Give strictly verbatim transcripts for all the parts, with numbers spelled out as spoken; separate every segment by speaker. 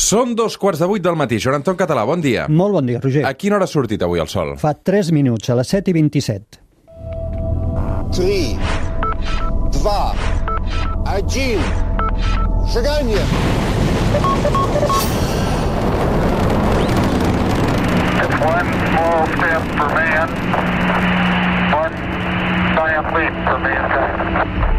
Speaker 1: Són dos quarts de vuit del matí. Joan Anton Català, bon dia.
Speaker 2: Molt bon dia, Roger.
Speaker 1: A quina hora ha sortit avui el sol?
Speaker 2: Fa tres minuts, a les set i vint-i-set.
Speaker 3: Три, два, один. Шагание.
Speaker 4: It's one small step for man, one giant leap for mankind.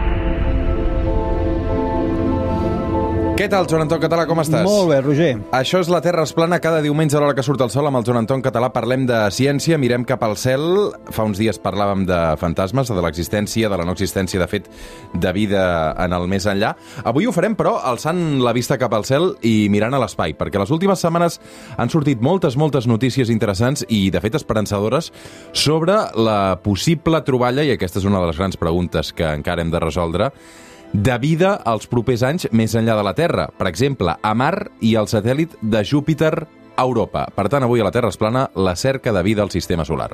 Speaker 1: Què tal, Joan Anton Català, com estàs?
Speaker 2: Molt bé, Roger.
Speaker 1: Això és La Terra es plana. Cada diumenge a l'hora que surt el sol amb el Joan Anton Català parlem de ciència, mirem cap al cel. Fa uns dies parlàvem de fantasmes, de l'existència, de la no existència, de fet, de vida en el més enllà. Avui ho farem, però, alçant la vista cap al cel i mirant a l'espai, perquè les últimes setmanes han sortit moltes, moltes notícies interessants i, de fet, esperançadores sobre la possible troballa, i aquesta és una de les grans preguntes que encara hem de resoldre, de vida als propers anys més enllà de la Terra. Per exemple, a Mar i el satèl·lit de Júpiter a Europa. Per tant, avui a La Terra es plana la cerca de vida al sistema solar.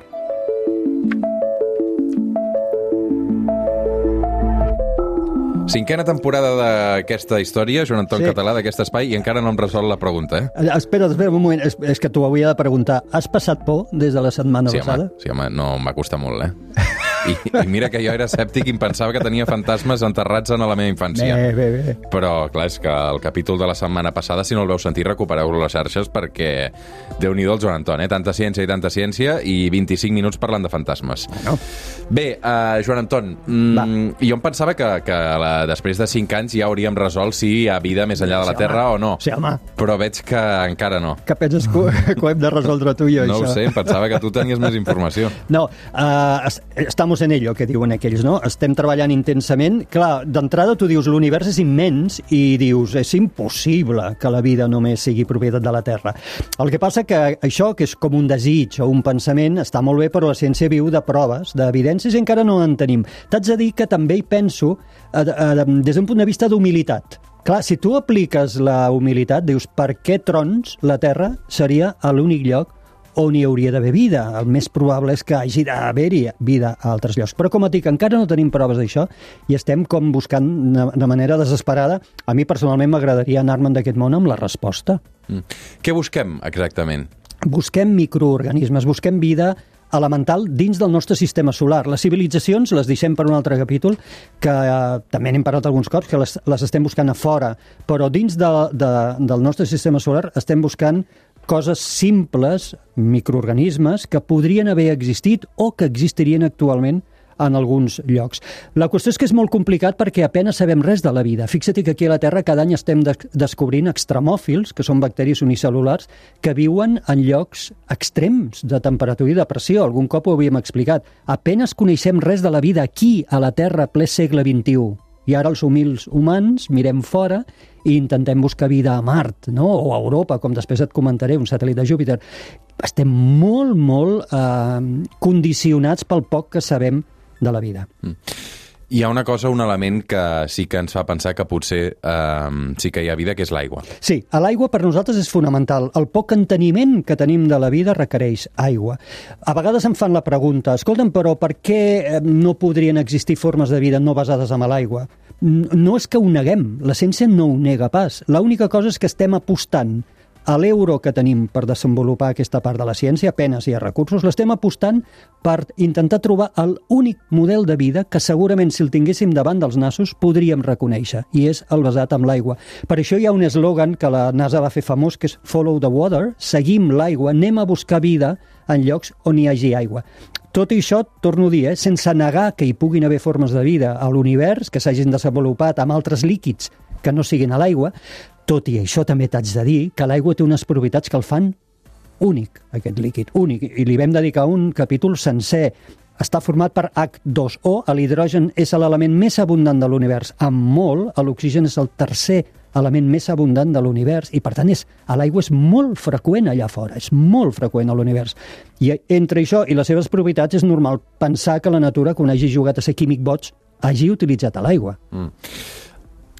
Speaker 1: Cinquena temporada d'aquesta història, Joan Anton
Speaker 2: Sí.
Speaker 1: Català, d'aquest espai, i encara no hem resolt la pregunta, eh?
Speaker 2: Espera, espera un moment, és, és que t'ho havia de preguntar. Has passat por des de la setmana
Speaker 1: Sí,
Speaker 2: passada?
Speaker 1: home, sí, home, no em va costar molt, eh? I, I mira que jo era escèptic i em pensava que tenia fantasmes enterrats en la meva infància.
Speaker 2: Bé, bé, bé.
Speaker 1: Però, clar, és que el capítol de la setmana passada, si no el veu sentir, recupereu-lo a les xarxes perquè Déu-n'hi-do el Joan Anton, eh? Tanta ciència i tanta ciència i vint-i-cinc minuts parlant de fantasmes.
Speaker 2: Bueno.
Speaker 1: Bé, uh, Joan Anton, mm, jo em pensava que, que la, després de cinc anys ja hauríem resolt si hi ha vida més enllà de la
Speaker 2: Sí,
Speaker 1: Terra
Speaker 2: home.
Speaker 1: o no.
Speaker 2: Sí, home.
Speaker 1: Però veig que encara no.
Speaker 2: Que penses que, que ho hem de resoldre tu i jo,
Speaker 1: No
Speaker 2: això?
Speaker 1: ho sé, em pensava que tu tenies més informació.
Speaker 2: No, uh, estamos en ello, que diuen aquells, no? Estem treballant intensament. Clar, d'entrada tu dius l'univers és immens i dius és impossible que la vida només sigui propietat de la Terra. El que passa que això, que és com un desig o un pensament, està molt bé, però la ciència viu de proves, d'evidències, i encara no en tenim. T'haig de dir que també hi penso eh, eh, des d'un punt de vista d'humilitat. Clar, si tu apliques la humilitat, dius, per què trons la Terra seria l'únic lloc on hi hauria d'haver vida? El més probable és que hagi d'haver-hi vida a altres llocs. Però, com et dic, encara no tenim proves d'això i estem com buscant de manera desesperada. A mi, personalment, m'agradaria anar-me'n d'aquest món amb la resposta.
Speaker 1: Mm. Què busquem exactament?
Speaker 2: Busquem microorganismes, busquem vida elemental dins del nostre sistema solar. Les civilitzacions les deixem per un altre capítol, que eh, també n'hem parlat alguns cops, que les, les estem buscant a fora, però dins de, de, del nostre sistema solar estem buscant coses simples, microorganismes, que podrien haver existit o que existirien actualment en alguns llocs. La qüestió és que és molt complicat perquè apenas sabem res de la vida. Fixa't que aquí a la Terra cada any estem de descobrint extremòfils, que són bacteris unicel·lulars, que viuen en llocs extrems de temperatura i de pressió. Algun cop ho havíem explicat. Apenas coneixem res de la vida aquí, a la Terra, ple segle vint-i-u. I ara els humils humans mirem fora i intentem buscar vida a Mart, no? O a Europa, com després et comentaré, un satèl·lit de Júpiter. Estem molt, molt eh, condicionats pel poc que sabem de la vida.
Speaker 1: Mm. Hi ha una cosa, un element que sí que ens fa pensar que potser eh, sí que hi ha vida, que és l'aigua.
Speaker 2: Sí, l'aigua per nosaltres és fonamental. El poc enteniment que tenim de la vida requereix aigua. A vegades em fan la pregunta, escolta'm, però per què no podrien existir formes de vida no basades en l'aigua? No és que ho neguem, la ciència no ho nega pas. L'única cosa és que estem apostant a l'euro que tenim per desenvolupar aquesta part de la ciència, apenes hi ha recursos, l'estem apostant per intentar trobar l'únic model de vida que segurament si el tinguéssim davant dels nassos podríem reconèixer, i és el basat en l'aigua. Per això hi ha un eslògan que la NASA va fer famós, que és Follow the Water, seguim l'aigua, anem a buscar vida en llocs on hi hagi aigua. Tot i això, torno a dir, eh, sense negar que hi puguin haver formes de vida a l'univers, que s'hagin desenvolupat amb altres líquids que no siguin a l'aigua, tot i això també t'haig de dir que l'aigua té unes propietats que el fan únic, aquest líquid, únic. I li vam dedicar un capítol sencer. Està format per hac dos o, l'hidrogen és l'element més abundant de l'univers, amb molt, l'oxigen és el tercer element més abundant de l'univers, i per tant és, l'aigua és molt freqüent allà fora, és molt freqüent a l'univers. I entre això i les seves propietats és normal pensar que la natura, quan hagi jugat a ser químic boig, hagi utilitzat l'aigua.
Speaker 1: Mm.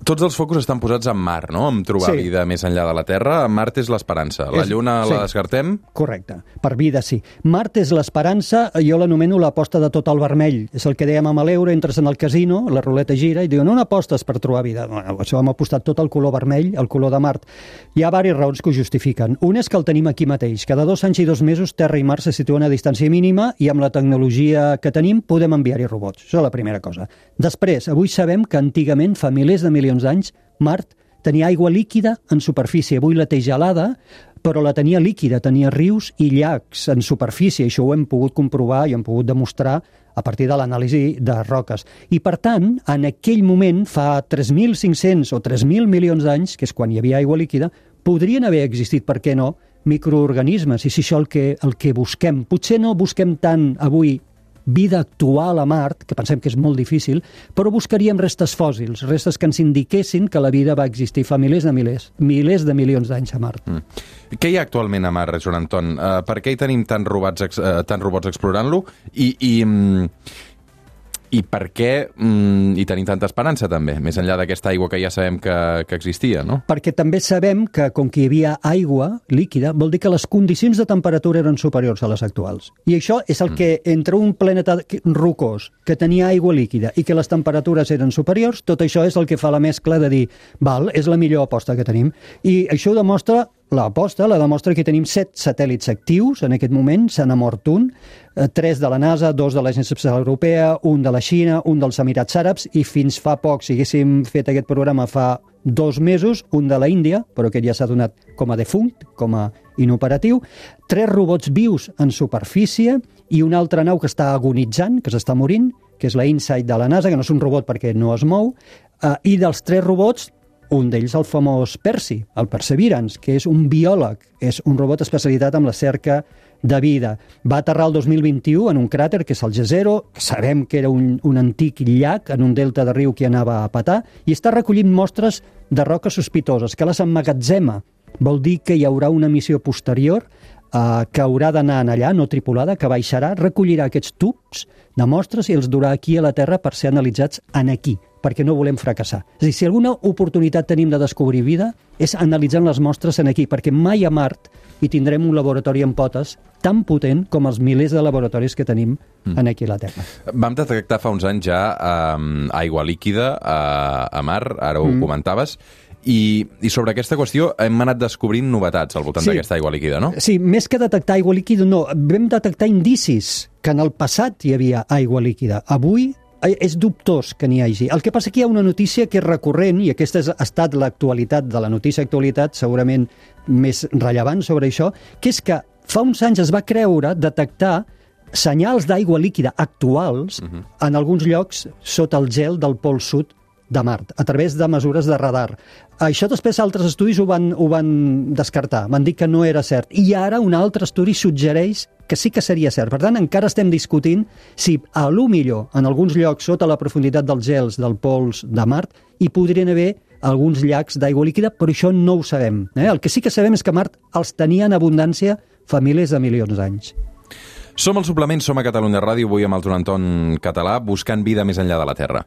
Speaker 1: Tots els focus estan posats en Mart, no? En trobar
Speaker 2: Sí.
Speaker 1: vida més enllà de la Terra. Mart és l'esperança. La
Speaker 2: És-
Speaker 1: Lluna
Speaker 2: sí.
Speaker 1: la descartem?
Speaker 2: Correcte. Per vida, sí. Mart és l'esperança, jo l'anomeno l'aposta de tot al vermell. És el que dèiem amb l'euro, entres en el casino, la ruleta gira i diuen, on apostes per trobar vida? Bueno, això hem apostat tot al color vermell, el color de Mart. Hi ha diverses raons que ho justifiquen. Una és que el tenim aquí mateix. Cada dos anys i dos mesos Terra i Mart se situen a distància mínima i amb la tecnologia que tenim podem enviar-hi robots. Això és la primera cosa. Després, avui sabem que antigament, fa milers de milions d'anys, Mart tenia aigua líquida en superfície. Avui la té gelada, però la tenia líquida, tenia rius i llacs en superfície. Això ho hem pogut comprovar i hem pogut demostrar a partir de l'anàlisi de roques. I, per tant, en aquell moment, fa tres mil cinc-cents o tres mil milions d'anys, que és quan hi havia aigua líquida, podrien haver existit, per què no, microorganismes. I si això el que, el que busquem. Potser no busquem tant avui vida actual a Mart, que pensem que és molt difícil, però buscaríem restes fòssils, restes que ens indiquessin que la vida va existir fa milers de milers, milers de milions d'anys a Mart.
Speaker 1: Mm. Què hi ha actualment a Mart, Joan Anton? Uh, per què hi tenim tants robots, ex, uh, tants robots explorant-lo? I, i, mm, I per què mm, hi tenim tanta esperança, també, més enllà d'aquesta aigua que ja sabem que, que existia, no?
Speaker 2: Perquè també sabem que, com que hi havia aigua líquida, vol dir que les condicions de temperatura eren superiors a les actuals. I això és el que, entre un planeta rocós que tenia aigua líquida i que les temperatures eren superiors, tot això és el que fa la mescla de dir, val, és la millor aposta que tenim. I això ho demostra l'aposta, la demostra que tenim set satèl·lits actius en aquest moment, se n'ha mort un, eh, tres de la NASA, dos de l'Agència Espacial Europea, un de la Xina, un dels Emirats Àrabs, i fins fa poc, si haguéssim fet aquest programa fa dos mesos, un de la Índia, però aquest ja s'ha donat com a defunct, com a inoperatiu, tres robots vius en superfície i una altra nau que està agonitzant, que s'està morint, que és la InSight de la NASA, que no és un robot perquè no es mou, eh, i dels tres robots, un d'ells el famós Percy, el Perseverance, que és un biòleg, és un robot especialitzat en la cerca de vida. Va aterrar el dos mil vint-i-u en un cràter que és el Jezero, que sabem que era un, un antic llac en un delta de riu que anava a petar, i està recollint mostres de roques sospitoses, que les emmagatzema. Vol dir que hi haurà una missió posterior eh, que haurà d'anar allà, no tripulada, que baixarà, recollirà aquests tubs de mostres i els durà aquí a la Terra per ser analitzats en aquí, perquè no volem fracassar. És a dir, si alguna oportunitat tenim de descobrir vida és analitzant les mostres en aquí, perquè mai a Mart hi tindrem un laboratori en potes tan potent com els milers de laboratoris que tenim mm. en aquí a la Terra.
Speaker 1: Vam detectar fa uns anys ja um, aigua líquida a, a Mart, ara ho mm. comentaves, i, i sobre aquesta qüestió hem anat descobrint novetats al voltant
Speaker 2: Sí.
Speaker 1: d'aquesta aigua líquida, no?
Speaker 2: Sí, més que detectar aigua líquida, no, vam detectar indicis que en el passat hi havia aigua líquida. Avui és dubtós que n'hi hagi. El que passa que hi ha una notícia que és recurrent, i aquesta ha estat l'actualitat de la notícia actualitat, segurament més rellevant sobre això, que és que fa uns anys es va creure detectar senyals d'aigua líquida actuals uh-huh. en alguns llocs sota el gel del pol sud de Mart, a través de mesures de radar. Això després altres estudis ho van, ho van descartar, van dir que no era cert. I ara un altre estudi suggereix que sí que seria cert. Per tant, encara estem discutint si a lo millor en alguns llocs sota la profunditat dels gels del pols de Mart hi podrien haver alguns llacs d'aigua líquida, però això no ho sabem. Eh? El que sí que sabem és que Mart els tenia en abundància fa milers de milions d'anys.
Speaker 1: Som al Suplement, som a Catalunya Ràdio, avui amb el Joan Anton Català, buscant vida més enllà de la Terra.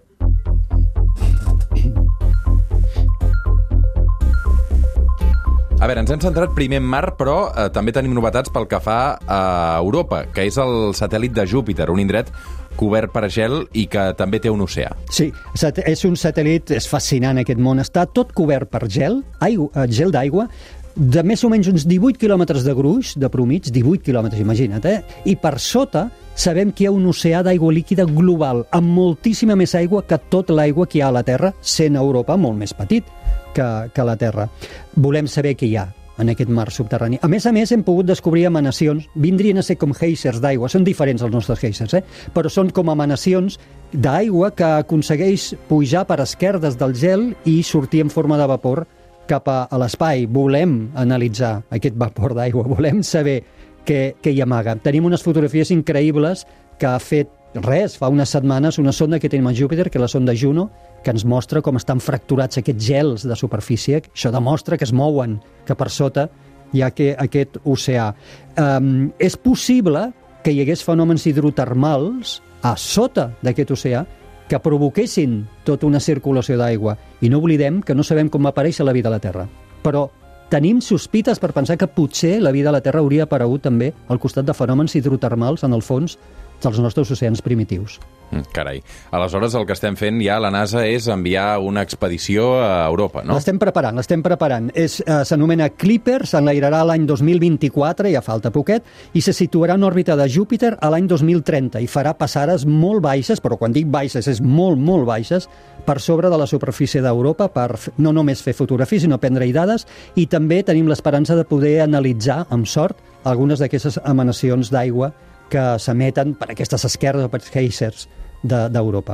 Speaker 1: A veure, ens hem centrat primer en Mart, però eh, també tenim novetats pel que fa a Europa, que és el satèl·lit de Júpiter, un indret cobert per gel i que també té un oceà.
Speaker 2: Sí, és un satèl·lit, és fascinant aquest món, està tot cobert per gel, aigua, gel d'aigua, de més o menys uns divuit quilòmetres de gruix, de promig, divuit quilòmetres, imagina't, eh? I per sota sabem que hi ha un oceà d'aigua líquida global, amb moltíssima més aigua que tot l'aigua que hi ha a la Terra, sent Europa molt més petit que, que la Terra. Volem saber què hi ha en aquest mar subterrani. A més a més, hem pogut descobrir emanacions, vindrien a ser com géisers d'aigua, són diferents els nostres géisers, eh? Però són com emanacions d'aigua que aconsegueix pujar per esquerdes del gel i sortir en forma de vapor cap a, a l'espai. Volem analitzar aquest vapor d'aigua, volem saber què, què hi amaga. Tenim unes fotografies increïbles que ha fet res, fa unes setmanes, una sonda que tenim a Júpiter, que és la sonda Juno, que ens mostra com estan fracturats aquests gels de superfície. Això demostra que es mouen, que per sota hi ha que, aquest oceà. Um, és possible que hi hagués fenòmens hidrotermals a sota d'aquest oceà que provoquessin tota una circulació d'aigua. I no oblidem que no sabem com va aparèixer la vida a la Terra. Però tenim sospites per pensar que potser la vida a la Terra hauria aparegut també al costat de fenòmens hidrotermals en el fons dels nostres oceans primitius.
Speaker 1: Carai. Aleshores, el que estem fent ja a la NASA és enviar una expedició a Europa, no?
Speaker 2: L'estem preparant, l'estem preparant. És, eh, s'anomena Clipper, s'enlairarà l'any dos mil vint-i-quatre, ja falta poquet, i se situarà en òrbita de Júpiter a l'any dos mil trenta i farà passades molt baixes, però quan dic baixes és molt, molt baixes, per sobre de la superfície d'Europa per no només fer fotografies, sinó prendre-hi dades, i també tenim l'esperança de poder analitzar, amb sort, algunes d'aquestes emanacions d'aigua que s'emeten per aquestes esquerdes o per geysers d'Europa.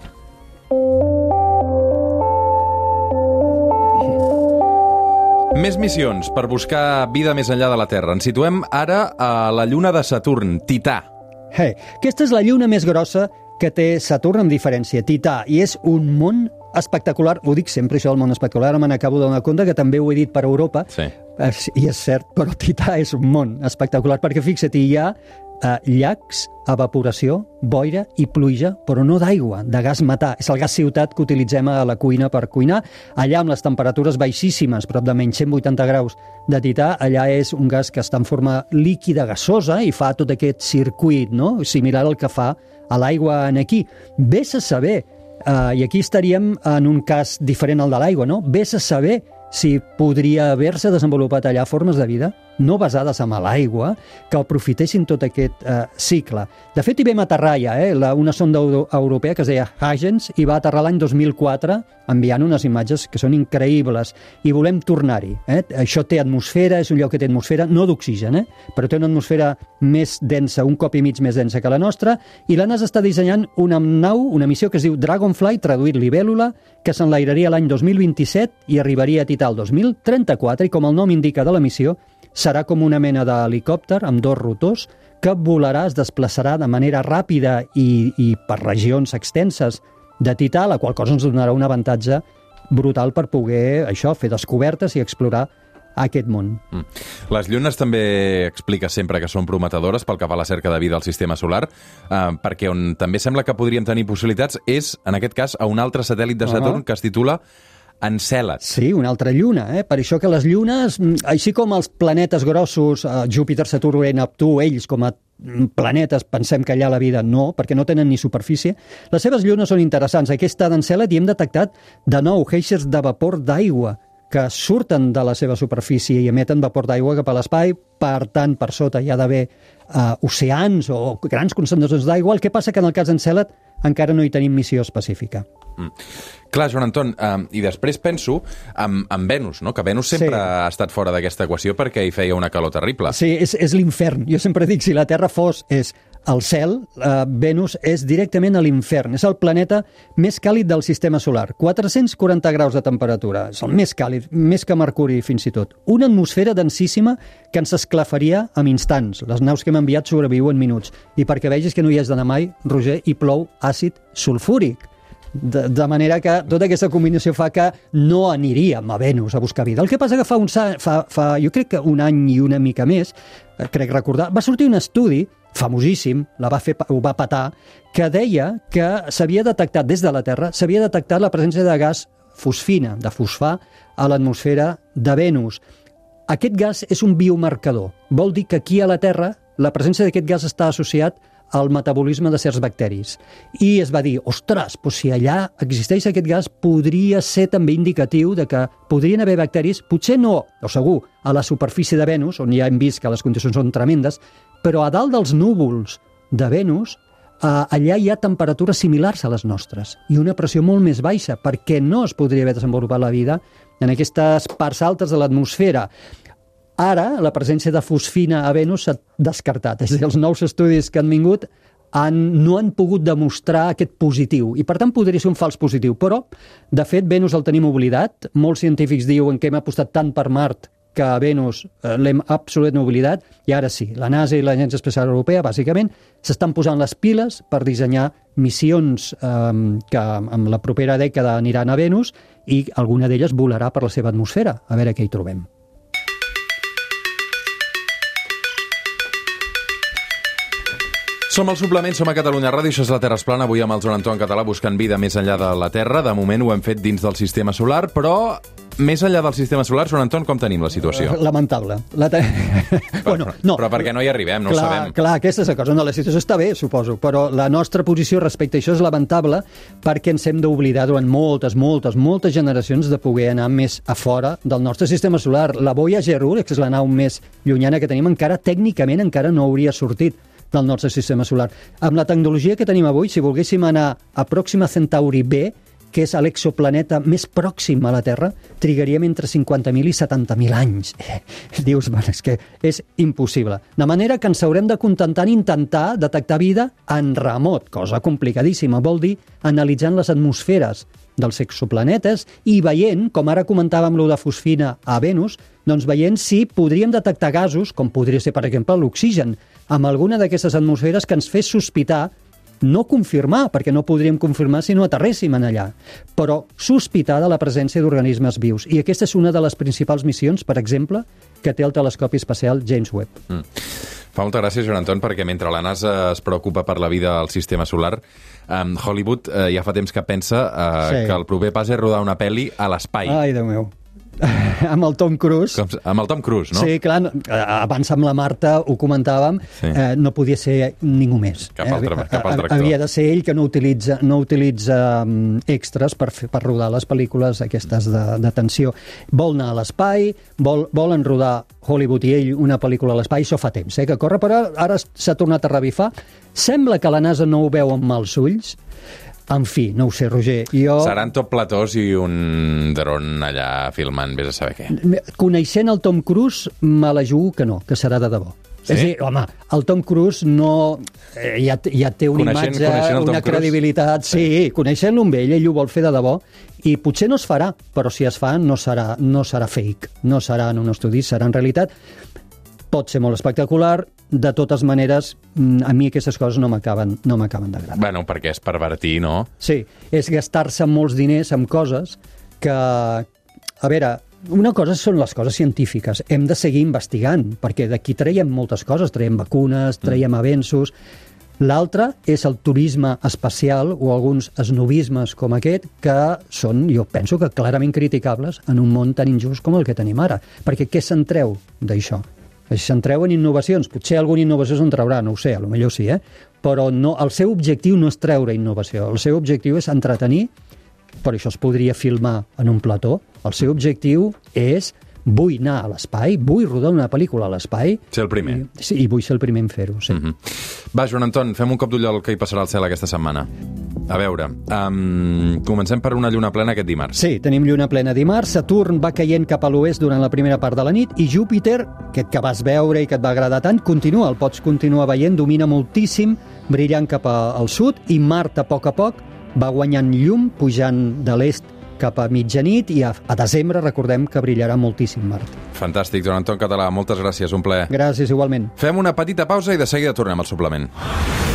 Speaker 1: Més missions per buscar vida més enllà de la Terra. Ens situem ara a la lluna de Saturn, Tità.
Speaker 2: Hey, aquesta és la lluna més grossa que té Saturn, amb diferència, Tità, i és un món espectacular. Ho dic sempre, això del món espectacular, ara me n'acabo de donar compte que també ho he dit per Europa,
Speaker 1: sí.
Speaker 2: I és cert, però Tità és un món espectacular, perquè fixa't, hi ha eh, llacs, evaporació, boira i pluja, però no d'aigua, de gas metà. És el gas ciutat que utilitzem a la cuina per cuinar. Allà, amb les temperatures baixíssimes, prop de menys cent vuitanta graus de Tità, allà és un gas que està en forma líquida gasosa i fa tot aquest circuit, no?, similar al que fa a l'aigua aquí. Ves a saber, eh, i aquí estaríem en un cas diferent al de l'aigua, no? Ves a saber si podria haver-se desenvolupat allà formes de vida no basades en l'aigua que aprofitessin tot aquest eh, cicle. De fet, hi vam aterrar ja, eh, la, una sonda euro europea que es deia Huygens i va aterrar l'any dos mil quatre enviant unes imatges que són increïbles i volem tornar-hi. Eh? Això té atmosfera, és un lloc que té atmosfera, no d'oxigen, eh? però té una atmosfera més densa, un cop i mig més densa que la nostra, i la NASA està dissenyant una nau, una missió que es diu Dragonfly, traduït Libèl·lula, que s'enlairaria l'any dos mil vint-i-set i arribaria a Tità el dos mil trenta-quatre, i com el nom indica de la missió, serà com una mena d'helicòpter amb dos rotors que volarà, es desplaçarà de manera ràpida i, i per regions extenses de Tità, la qual cosa ens donarà un avantatge brutal per poder això fer descobertes i explorar aquest món.
Speaker 1: Mm. Les llunes també explica sempre que són prometedores pel que fa a la cerca de vida al sistema solar, eh, perquè on també sembla que podríem tenir possibilitats és, en aquest cas, a un altre satèl·lit de Saturn uh -huh. que es titula Encèlad.
Speaker 2: Sí, una altra lluna, eh? Per això que les llunes, així com els planetes grossos, eh, Júpiter, Saturn i Neptú, ells com a planetes, pensem que allà la vida no, perquè no tenen ni superfície, les seves llunes són interessants. Aquesta d'Encèlad, i hem detectat de nou géisers de vapor d'aigua que surten de la seva superfície i emeten vapor d'aigua cap a l'espai. Per tant, per sota hi ha d'haver eh, oceans o grans concentracions d'aigua. El que passa que en el cas d'Encèlad encara no hi tenim missió específica.
Speaker 1: Mm. Clar, Joan Anton, um, i després penso en, en Venus, no? Que Venus sempre sí. ha estat fora d'aquesta equació perquè hi feia una calor terrible.
Speaker 2: Sí, és, és l'infern. Jo sempre dic, si la Terra fos és el cel, eh, Venus és directament a l'infern. És el planeta més càlid del sistema solar. quatre-cents quaranta graus de temperatura. És el més càlid, més que Mercuri fins i tot. Una atmosfera densíssima que ens esclafaria en instants. Les naus que hem enviat sobreviuen minuts. I perquè vegis que no hi has d'anar mai, Roger, hi plou àcid sulfúric. De, de manera que tota aquesta combinació fa que no aniríem a Venus a buscar vida. El que passa que fa, un, fa, fa jo crec que un any i una mica més, crec recordar, va sortir un estudi famosíssim, la va fer, ho va petar, que deia que s'havia detectat des de la Terra, s'havia detectat la presència de gas fosfina, de fosfà, a l'atmosfera de Venus. Aquest gas és un biomarcador. Vol dir que aquí a la Terra la presència d'aquest gas està associat al metabolisme de certs bacteris. I es va dir, ostres, doncs si allà existeix aquest gas, podria ser també indicatiu de que podrien haver bacteris, potser no, o segur, a la superfície de Venus, on ja hem vist que les condicions són tremendes, però a dalt dels núvols de Venus, eh, allà hi ha temperatures similars a les nostres i una pressió molt més baixa, perquè no es podria haver desenvolupat la vida en aquestes parts altes de l'atmosfera. Ara, la presència de fosfina a Venus s'ha descartat. És a dir, els nous estudis que han vingut han, no han pogut demostrar aquest positiu, i per tant podria ser un fals positiu. Però, de fet, Venus el tenim oblidat. Molts científics diuen que hem apostat tant per Mart que a Venus eh, l'hem absolutament oblidat, i ara sí, la NASA i l'Agència Espacial Europea, bàsicament, s'estan posant les piles per dissenyar missions eh, que en la propera dècada aniran a Venus, i alguna d'elles volarà per la seva atmosfera. A veure què hi trobem.
Speaker 1: Som al suplement, som a Catalunya Ràdio, això és la Terra es plana, avui amb el Joan Anton Català buscant vida més enllà de la Terra. De moment ho hem fet dins del sistema solar, però més enllà del sistema solar, Joan Anton, com tenim la situació?
Speaker 2: Lamentable. La te...
Speaker 1: Però,
Speaker 2: bueno,
Speaker 1: però,
Speaker 2: no.
Speaker 1: però perquè no hi arribem, no
Speaker 2: clar,
Speaker 1: ho sabem.
Speaker 2: Clar, aquesta és la cosa. No, la situació està bé, suposo, però la nostra posició respecte a això és lamentable perquè ens hem d'oblidar durant moltes, moltes, moltes generacions de poder anar més a fora del nostre sistema solar. La Voyager u, que és la nau més llunyana que tenim, encara tècnicament encara no hauria sortit del nostre sistema solar. Amb la tecnologia que tenim avui, si volguéssim anar a Pròxima Centauri B, que és l'exoplaneta més pròxim a la Terra, trigaríem entre cinquanta mil i setanta mil anys. Eh, dius, bueno, és que és impossible. De manera que ens haurem de contentar en intentar detectar vida en remot, cosa complicadíssima. Vol dir analitzant les atmosferes dels exoplanetes i veient, com ara comentàvem lo de fosfina a Venus, doncs veient si podríem detectar gasos, com podria ser, per exemple, l'oxigen, amb alguna d'aquestes atmosferes que ens fes sospitar, no confirmar, perquè no podríem confirmar si no aterréssim en allà, però sospitar de la presència d'organismes vius. I aquesta és una de les principals missions, per exemple, que té el telescopi espacial James Webb.
Speaker 1: Mm. Fa molta gràcia, Joan Anton, perquè mentre la NASA es preocupa per la vida al sistema solar, um, Hollywood eh, ja fa temps que pensa eh, sí. que el proper pas és rodar una pel·li a l'espai.
Speaker 2: Ai, Déu meu. Amb el Tom Cruise.
Speaker 1: Com, amb el Tom Cruise, no?
Speaker 2: Sí, clar, abans amb la Marta ho comentàvem, sí. eh, no podia ser ningú més.
Speaker 1: Cap altre, eh? cap altre actor.
Speaker 2: Havia de ser ell que no utilitza, no utilitza um, extras per, fer, per rodar les pel·lícules aquestes de, de tensió. Vol anar a l'espai, vol, volen rodar Hollywood i ell una pel·lícula a l'espai, això fa temps, eh, que corre, però ara s'ha tornat a revifar. Sembla que la NASA no ho veu amb mals ulls. En fi, no ho sé, Roger. Jo...
Speaker 1: Seran tot platós i un dron allà filmant, vés a saber què.
Speaker 2: Coneixent el Tom Cruise, me la jugo que no, que serà de debò.
Speaker 1: Sí?
Speaker 2: És a dir, home, el Tom Cruise no... Eh, ja, ja té una coneixent, imatge, coneixent una credibilitat... Sí, sí coneixent-lo amb ell, ell ho vol fer de debò, i potser no es farà, però si es fa no serà, no serà fake, no serà en un estudi, serà en realitat. Pot ser molt espectacular, de totes maneres, a mi aquestes coses no m'acaben no m'acaben d'agradar.
Speaker 1: Bueno, perquè és pervertir, no?
Speaker 2: Sí, és gastar-se molts diners en coses que... A veure, una cosa són les coses científiques. Hem de seguir investigant, perquè d'aquí traiem moltes coses, traiem vacunes, traiem mm. avenços. L'altre és el turisme espacial o alguns esnovismes com aquest que són, jo penso que clarament criticables en un món tan injust com el que tenim ara. Perquè què se'n treu d'això? Si se'n treuen innovacions, potser alguna innovació se'n traurà, no ho sé, potser sí, eh? Però no, el seu objectiu no és treure innovació, el seu objectiu és entretenir, per això es podria filmar en un plató, el seu objectiu és vull anar a l'espai, vull rodar una pel·lícula a l'espai...
Speaker 1: Ser el primer.
Speaker 2: I, sí, i vull ser el primer en fer-ho, sí.
Speaker 1: Mm-hmm. Va, Joan Anton, fem un cop d'ull al que hi passarà al cel aquesta setmana. A veure, um, comencem per una lluna plena aquest dimarts.
Speaker 2: Sí, tenim lluna plena dimarts, Saturn va caient cap a l'oest durant la primera part de la nit i Júpiter, aquest que vas veure i que et va agradar tant, continua, el pots continuar veient, domina moltíssim, brillant cap al sud, i Mart a poc a poc va guanyant llum, pujant de l'est cap a mitjanit, i a, a desembre recordem que brillarà moltíssim Mart.
Speaker 1: Fantàstic, Joan Anton Català, moltes gràcies, un plaer.
Speaker 2: Gràcies, igualment.
Speaker 1: Fem una petita pausa i de seguida tornem al suplement.